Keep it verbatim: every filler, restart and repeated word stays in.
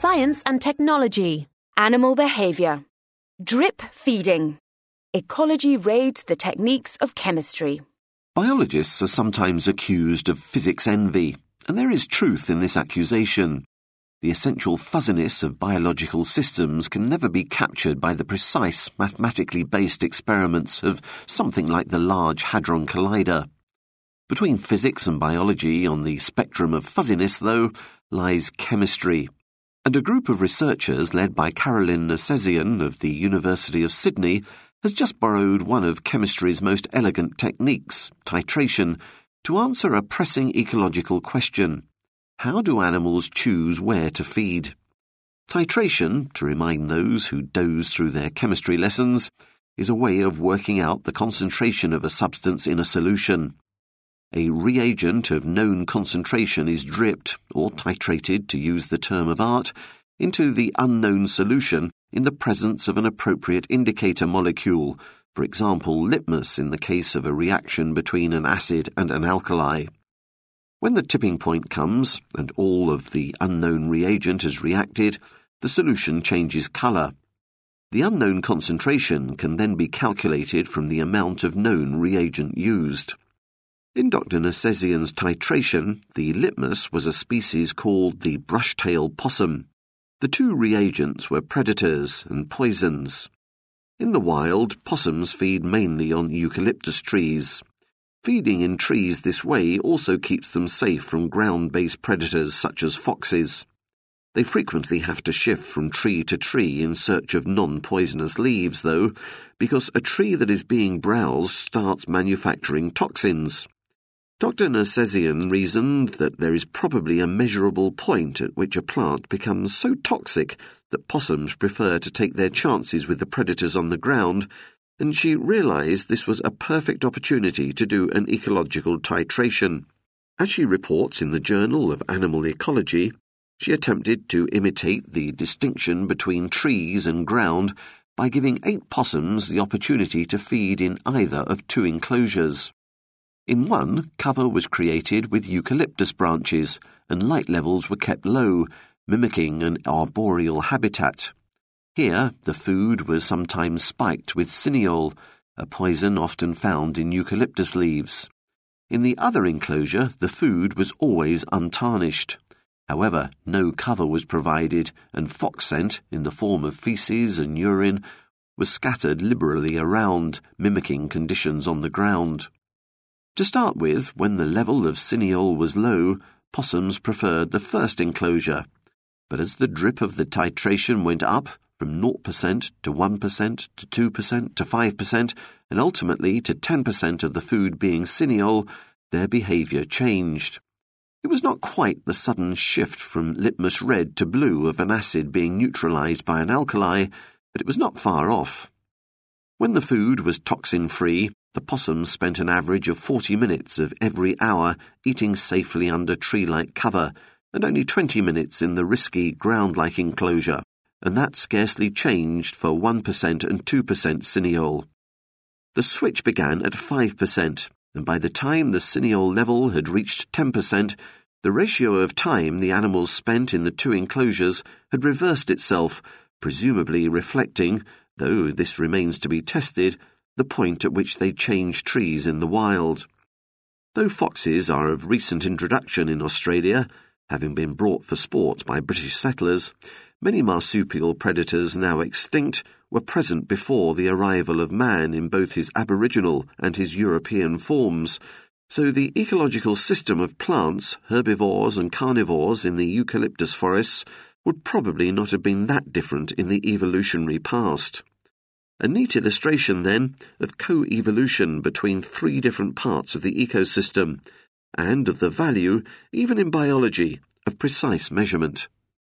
Science and technology. Animal behavior. Drip feeding. Ecology raids the techniques of chemistry. Biologists are sometimes accused of physics envy, and there is truth in this accusation. The essential fuzziness of biological systems can never be captured by the precise, mathematically based experiments of something like the Large Hadron Collider. Between physics and biology on the spectrum of fuzziness, though, lies chemistry. And a group of researchers led by Carolyn Nersesian of the University of Sydney has just borrowed one of chemistry's most elegant techniques, titration, to answer a pressing ecological question. How do animals choose where to feed? Titration, to remind those who doze through their chemistry lessons, is a way of working out the concentration of a substance in a solution. A reagent of known concentration is dripped, or titrated to use the term of art, into the unknown solution in the presence of an appropriate indicator molecule, for example litmus in the case of a reaction between an acid and an alkali. When the tipping point comes, and all of the unknown reagent has reacted, the solution changes colour. The unknown concentration can then be calculated from the amount of known reagent used. In Doctor Nersesian's titration, the litmus was a species called the brush-tail possum. The two reagents were predators and poisons. In the wild, possums feed mainly on eucalyptus trees. Feeding in trees this way also keeps them safe from ground-based predators such as foxes. They frequently have to shift from tree to tree in search of non-poisonous leaves, though, because a tree that is being browsed starts manufacturing toxins. Doctor Nersesian reasoned that there is probably a measurable point at which a plant becomes so toxic that possums prefer to take their chances with the predators on the ground, and she realized this was a perfect opportunity to do an ecological titration. As she reports in the Journal of Animal Ecology, she attempted to imitate the distinction between trees and ground by giving eight possums the opportunity to feed in either of two enclosures. In one, cover was created with eucalyptus branches, and light levels were kept low, mimicking an arboreal habitat. Here, the food was sometimes spiked with cineole, a poison often found in eucalyptus leaves. In the other enclosure, the food was always untarnished. However, no cover was provided, and fox scent, in the form of feces and urine, was scattered liberally around, mimicking conditions on the ground. To start with, when the level of cineole was low, possums preferred the first enclosure, but as the drip of the titration went up, from zero percent to one percent to two percent to five percent, and ultimately to ten percent of the food being cineole, their behaviour changed. It was not quite the sudden shift from litmus red to blue of an acid being neutralised by an alkali, but it was not far off. When the food was toxin-free, the possums spent an average of forty minutes of every hour eating safely under tree-like cover, and only twenty minutes in the risky ground-like enclosure, and that scarcely changed for one percent and two percent cineole. The switch began at five percent, and by the time the cineole level had reached ten percent, the ratio of time the animals spent in the two enclosures had reversed itself, presumably reflecting, though this remains to be tested, the point at which they change trees in the wild. Though foxes are of recent introduction in Australia, having been brought for sport by British settlers, many marsupial predators now extinct were present before the arrival of man in both his Aboriginal and his European forms, so the ecological system of plants, herbivores and carnivores in the eucalyptus forests would probably not have been that different in the evolutionary past. A neat illustration, then, of co-evolution between three different parts of the ecosystem, and of the value, even in biology, of precise measurement.